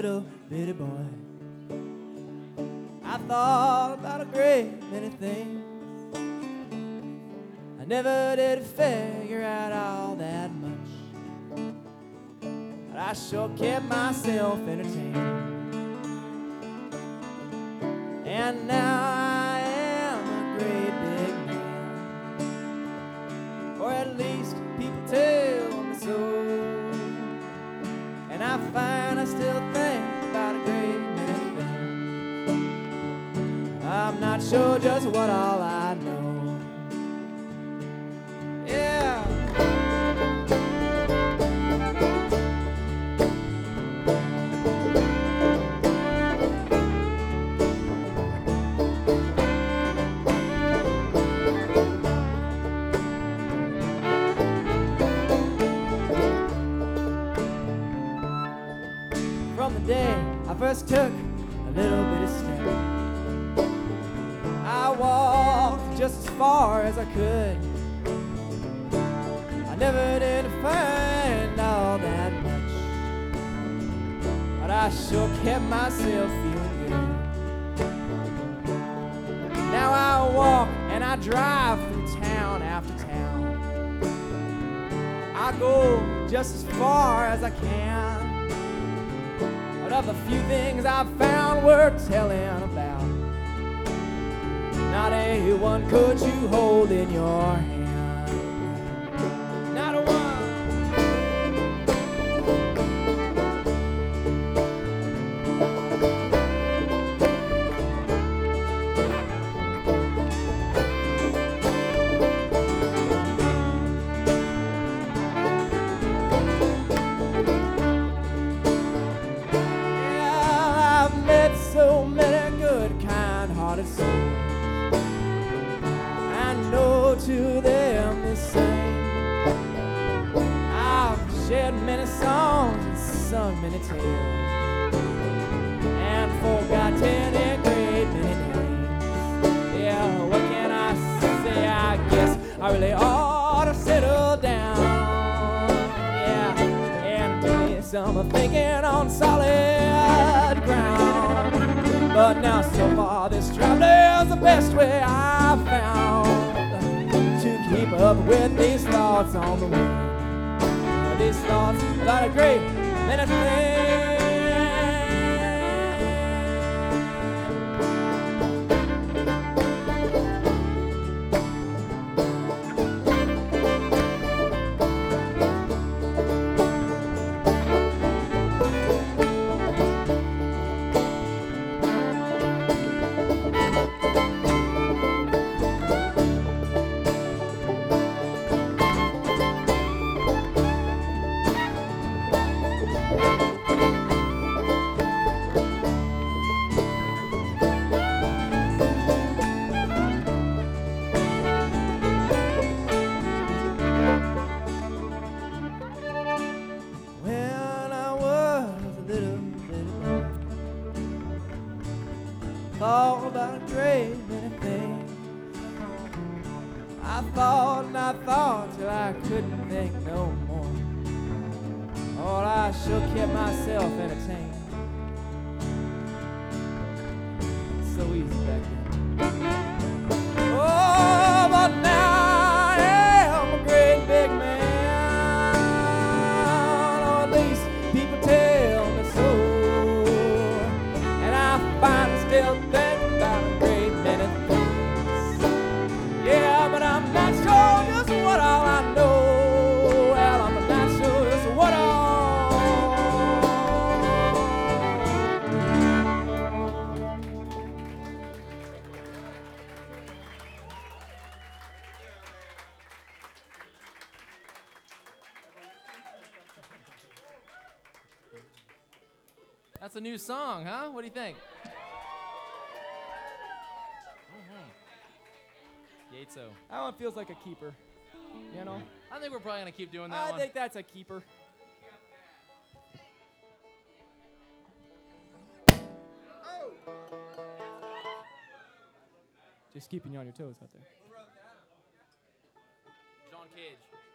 little bitty boy, I thought about a great many things. I never did figure out all that much, but I sure kept myself entertained. And now I am a great big man, or at least people tell me so. And I find I still think about a great many things. I'm not sure just what all I know. Yeah. From the day I first took a little bit of step, I walked just as far as I could. I never did find all that much, but I sure kept myself feeling good. Now I walk and I drive through town after town. I go just as far as I can. Of the few things I've found worth telling about, not a one could you hold in your hand. Not a one. So many good, kind-hearted souls, I know to them the same. I've shared many songs and sung many tales, and forgotten a great many names. Yeah, what can I say? I guess I really ought to settle down. Yeah, and do some thinking on solid ground. But now so far this traveler's the best way I've found to keep up with these thoughts on the wind. These thoughts about a great many things. Thought about a great many things. I thought and I thought till I couldn't think no more. Oh, I sure kept myself entertained. So easy back then. Oh, but now I am a great big man, or at least people tell me so. And I find I still think about a great many things. Yeah, but I'm not sure just what all I know. Well, I'm not sure just what all. That's a new song, huh? What do you think? Yateso. That one feels like a keeper, you know? I think we're probably going to keep doing that I one. think that's a keeper. Just keeping you on your toes out there. John Cage.